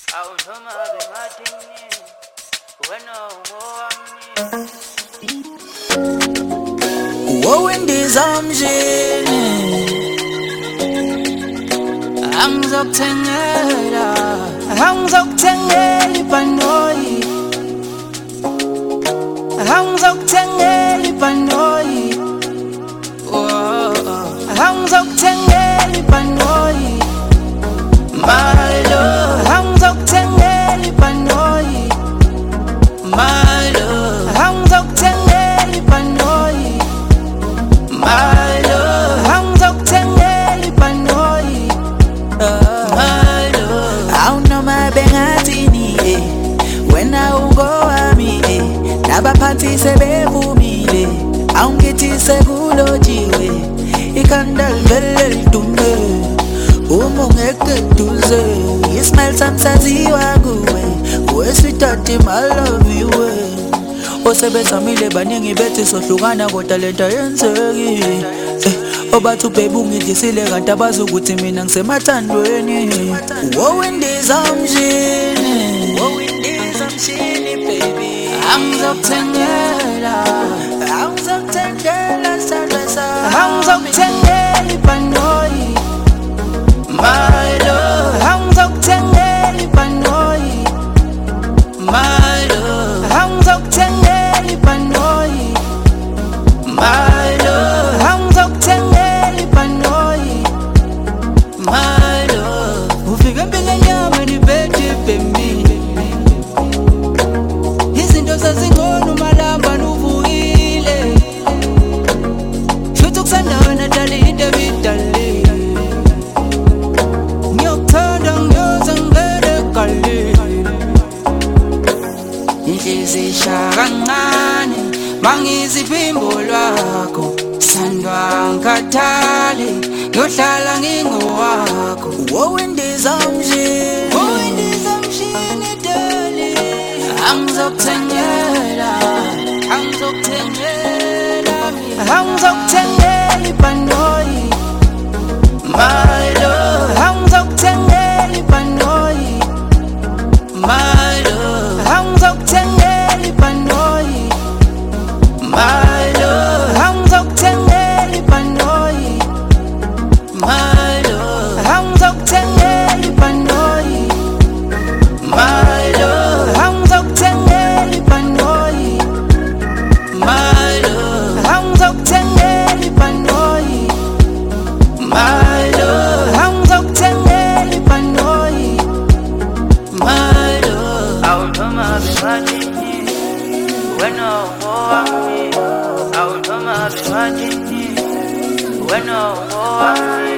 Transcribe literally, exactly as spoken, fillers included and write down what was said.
Wowendizamjini angizokutengela angizokutengela ibhanoyi angizokutengela ibhanoyi angizokutengela ibhanoyi my love angizokutengela ibhanoyi my love angizokutengela ibhanoyi my love angizokutengela ibhanoyi my love awunoma bengathini eh wena ungowami eh nabaphansi sebevumile awungithise kulojiwe ikhanda livele lidume uma ungeke duze ismail samsaziwa kuwe wesithathe my love you osebezamile baningi bethi sohlukana kodwa lento yenzeki eh obathi baby ungidlisile kanti abazi ukuthi mina ngisemathandweni wowendizamjini wowendizamjini baby angizokutengela angizokutengela sandla sami angizokutengela ibhanoyi my love angizokutengela ibhanoyi my love angizokutengela ibhanoyi my love angizokutengela ibhanoyi my love ufike empilweni yami nibethe bembi izinto zazingcono malamba nuvuyile futhi kusandana dali into ebidali ngiyokuthanda ngiyoze ngibele kali inhliziyo ishaya kancane mangiziphimbo lwakho sandwa ngikhathale ngiyohlala ngingowakho wowendizamjini wowendizamjini dali angizokutengela angizokutengela angizokutengela ibhanoyi my love angizokutengela ibhanoyi my love angizokutengela ibhanoyi my love angizokutengela ibhanoyi my love angizokutengela ibhanoyi my love angizokutengela ibhanoyi my love angizokutengela ibhanoyi my love angizokutengela ibhanoyi my love awunoma bengathini wena ungowami awunoma bengathini wena ungowami